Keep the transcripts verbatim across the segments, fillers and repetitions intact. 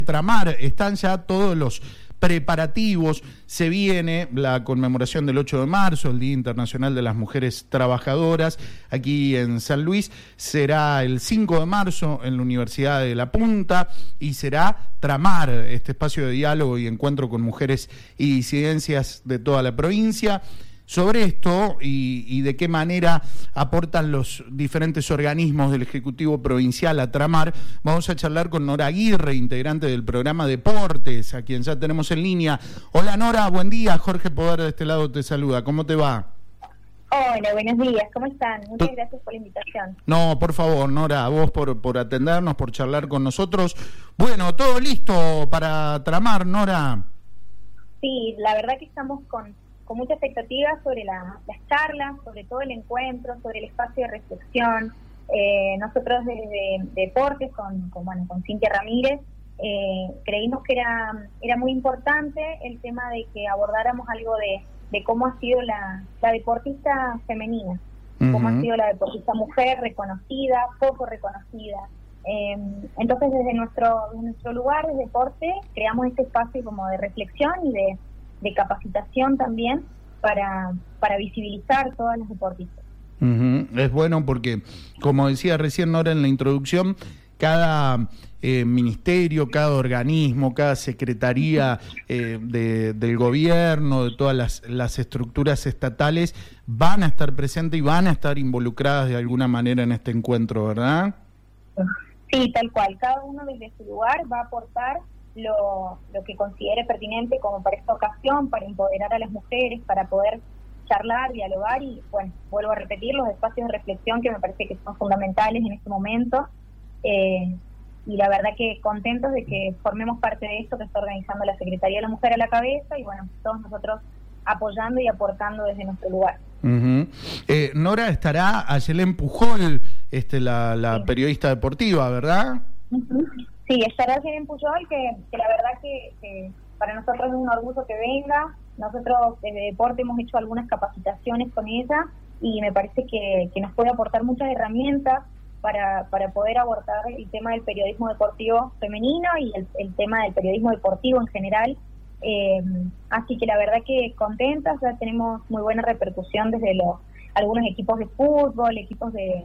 Tramar, están ya todos los preparativos, se viene la conmemoración del ocho de marzo, el Día Internacional de las Mujeres Trabajadoras, aquí en San Luis, será el cinco de marzo en la Universidad de La Punta y será Tramar, este espacio de diálogo y encuentro con mujeres y disidencias de toda la provincia. Sobre esto y, y de qué manera aportan los diferentes organismos del Ejecutivo Provincial a Tramar, vamos a charlar con Nora Aguirre, integrante del programa Deportes, a quien ya tenemos en línea. Hola Nora, buen día. Jorge Poder de este lado te saluda. ¿Cómo te va? Hola, buenos días. ¿Cómo están? Muchas gracias por la invitación. No, por favor, Nora, a vos por, por atendernos, por charlar con nosotros. Bueno, ¿todo listo para Tramar, Nora? Sí, la verdad que estamos con... con mucha expectativa sobre la, las charlas, sobre todo el encuentro, sobre el espacio de reflexión. Eh, nosotros desde Deportes, con, con, bueno, con Cintia Ramírez, eh, creímos que era, era muy importante el tema de que abordáramos algo de, de cómo ha sido la, la deportista femenina, uh-huh. cómo ha sido la deportista mujer reconocida, poco reconocida. Eh, entonces desde nuestro, desde nuestro lugar de deporte creamos este espacio como de reflexión y de de capacitación también para, para visibilizar todas las deportistas. Uh-huh. Es bueno porque, como decía recién Nora en la introducción, cada eh, ministerio, cada organismo, cada secretaría eh, de, del gobierno, de todas las, las estructuras estatales, van a estar presentes y van a estar involucradas de alguna manera en este encuentro, ¿verdad? Sí, tal cual. Cada uno desde su lugar va a aportar Lo, lo que considere pertinente como para esta ocasión, para empoderar a las mujeres, para poder charlar, dialogar y, bueno, vuelvo a repetir, los espacios de reflexión que me parece que son fundamentales en este momento eh, y la verdad que contentos de que formemos parte de esto que está organizando la Secretaría de la Mujer a la cabeza y, bueno, todos nosotros apoyando y aportando desde nuestro lugar. Uh-huh. eh, Nora, estará Ayelén Pujol, este, la, la sí. periodista deportiva, ¿verdad? Uh-huh. Sí, estará Ayelén Pujol, que, que la verdad que, que para nosotros es un orgullo que venga. Nosotros desde Deporte hemos hecho algunas capacitaciones con ella y me parece que, que nos puede aportar muchas herramientas para, para poder abordar el tema del periodismo deportivo femenino y el, el tema del periodismo deportivo en general. Eh, así que la verdad que contentas, ya tenemos muy buena repercusión desde los algunos equipos de fútbol, equipos de...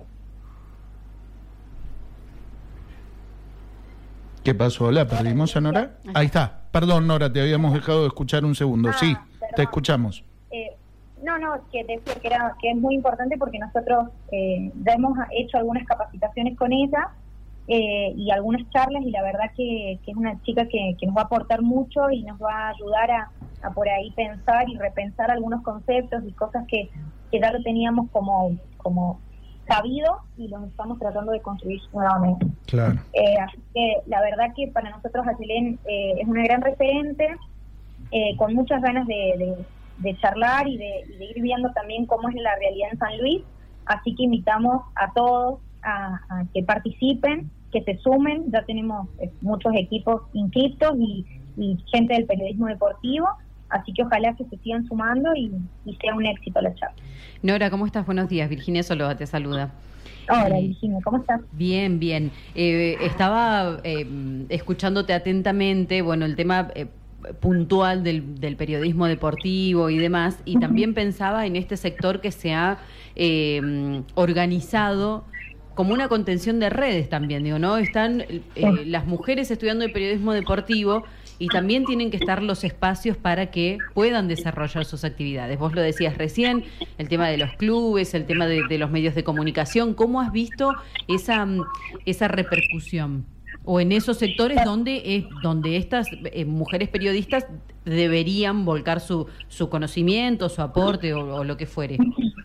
¿Qué pasó? ¿La perdimos a Nora? Ahí está. Perdón, Nora, te habíamos dejado de escuchar un segundo. Ah, sí, perdón. Te escuchamos. Eh, no, no, que decía que, era, que es muy importante porque nosotros eh, ya hemos hecho algunas capacitaciones con ella eh, y algunas charlas y la verdad que, que es una chica que, que nos va a aportar mucho y nos va a ayudar a, a por ahí pensar y repensar algunos conceptos y cosas que, que ya lo teníamos como... como sabido y los estamos tratando de construir nuevamente. Claro. Eh, así que la verdad que para nosotros Ayelén eh, es una gran referente, eh, con muchas ganas de, de, de charlar y de, y de ir viendo también cómo es la realidad en San Luis, así que invitamos a todos a, a que participen, que se sumen, ya tenemos eh, muchos equipos inscritos y, y gente del periodismo deportivo, así que ojalá que se sigan sumando y, y sea un éxito la charla. Nora, ¿cómo estás? Buenos días. Virginia Soloa te saluda. Hola, Virginia, ¿cómo estás? Bien, bien. Eh, estaba eh, escuchándote atentamente, bueno, el tema eh, puntual del, del periodismo deportivo y demás, y uh-huh. también pensaba en este sector que se ha eh, organizado como una contención de redes también, digo, ¿no? Están eh, las mujeres estudiando el periodismo deportivo y también tienen que estar los espacios para que puedan desarrollar sus actividades. Vos lo decías recién, el tema de los clubes, el tema de, de los medios de comunicación. ¿Cómo has visto esa, esa repercusión? O en esos sectores donde, eh, donde estas eh, mujeres periodistas deberían volcar su, su conocimiento, su aporte o, o lo que fuere.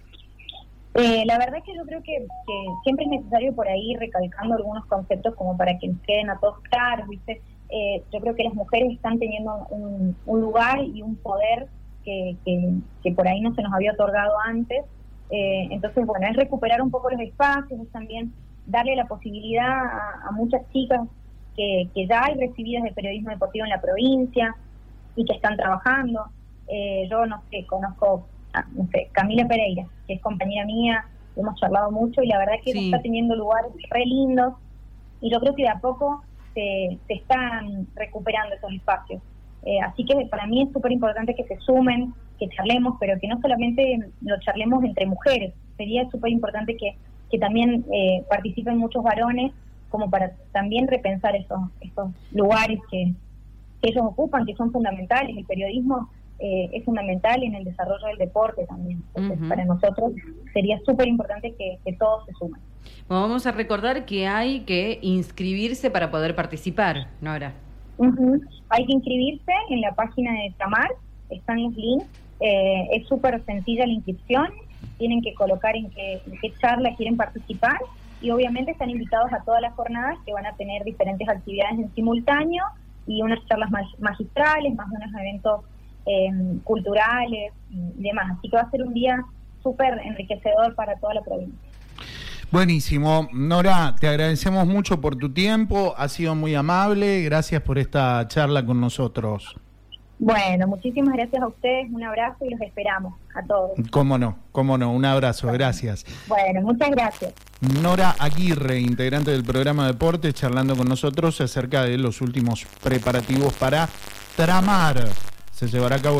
Eh, la verdad es que yo creo que, que siempre es necesario por ahí recalcando algunos conceptos como para que nos queden a todos claros, ¿viste? Eh, yo creo que las mujeres están teniendo un, un lugar y un poder que, que, que por ahí no se nos había otorgado antes. Eh, entonces, bueno, es recuperar un poco los espacios, es también darle la posibilidad a, a muchas chicas que, que ya hay recibidas de periodismo deportivo en la provincia y que están trabajando. Eh, yo, no sé, conozco a no sé, Camila Pereira, que es compañera mía, hemos charlado mucho y la verdad que sí. está teniendo lugares re lindos y yo creo que de a poco se, se están recuperando esos espacios. Eh, así que para mí es súper importante que se sumen, que charlemos, pero que no solamente lo charlemos entre mujeres. Sería súper importante que, que también eh, participen muchos varones, como para también repensar esos, esos lugares que, que ellos ocupan, que son fundamentales. El periodismo eh, es fundamental en el desarrollo del deporte también. Entonces, uh-huh. para nosotros sería súper importante que, que todos se sumen. Bueno, vamos a recordar que hay que inscribirse para poder participar, Nora. Uh-huh. Hay que inscribirse en la página de Tramar, están los links, eh, es súper sencilla la inscripción, tienen que colocar en qué, en qué charla quieren participar y obviamente están invitados a todas las jornadas que van a tener diferentes actividades en simultáneo y unas charlas mag- magistrales, más unos eventos eh, culturales y demás. Así que va a ser un día súper enriquecedor para toda la provincia. Buenísimo. Nora, te agradecemos mucho por tu tiempo, ha sido muy amable, gracias por esta charla con nosotros. Bueno, muchísimas gracias a ustedes, un abrazo y los esperamos a todos. Cómo no, cómo no, un abrazo, gracias. Bueno, muchas gracias. Nora Aguirre, integrante del programa Deportes, charlando con nosotros acerca de los últimos preparativos para Tramar. Se llevará a cabo